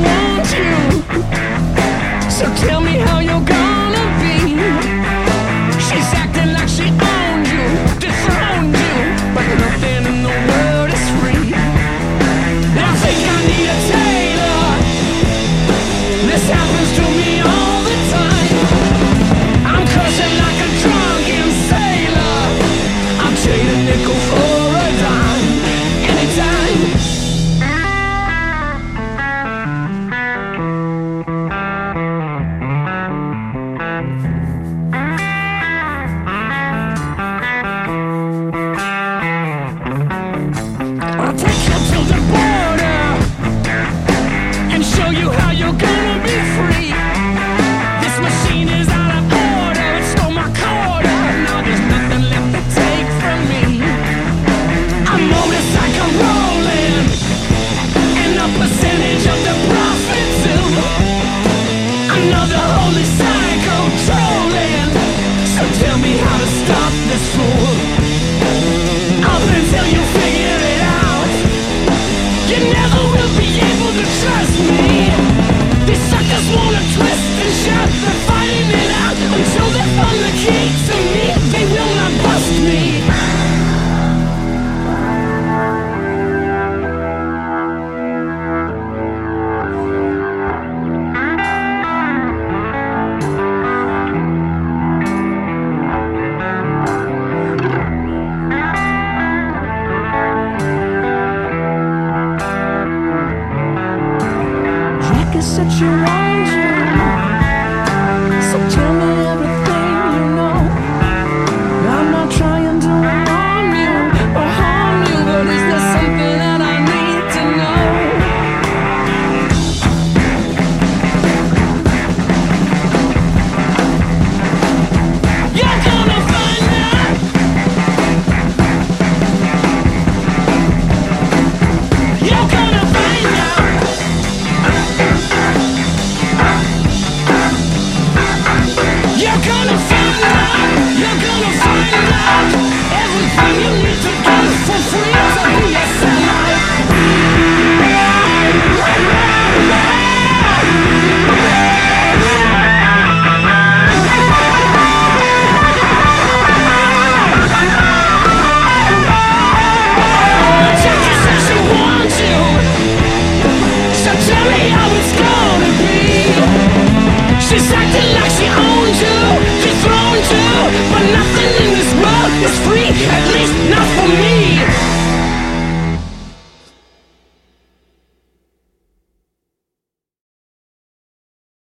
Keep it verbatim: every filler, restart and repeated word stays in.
want you. So tell me how you're gonna be. She's acting like she owned you, dethroned you, but nothing in the world is free. I think I need a tailor. This happens to me all the time. I'm cursing like a drunken sailor. I'll trade a nickel for a dime anytime. I'll take you to the border and show you how you're gonna be free. This machine is out of order. It stole my quarter. Now there's nothing left to take from me. A motorcycle rolling and a percentage of the profit too. Another holy cycle trolling. So tell me how to stop this fool. Up until you figure it out, you never will be able to trust me. These suckers wanna twist and shout. They're fighting it out until they found the key to me. They will not bust me. Jack is such a wonder.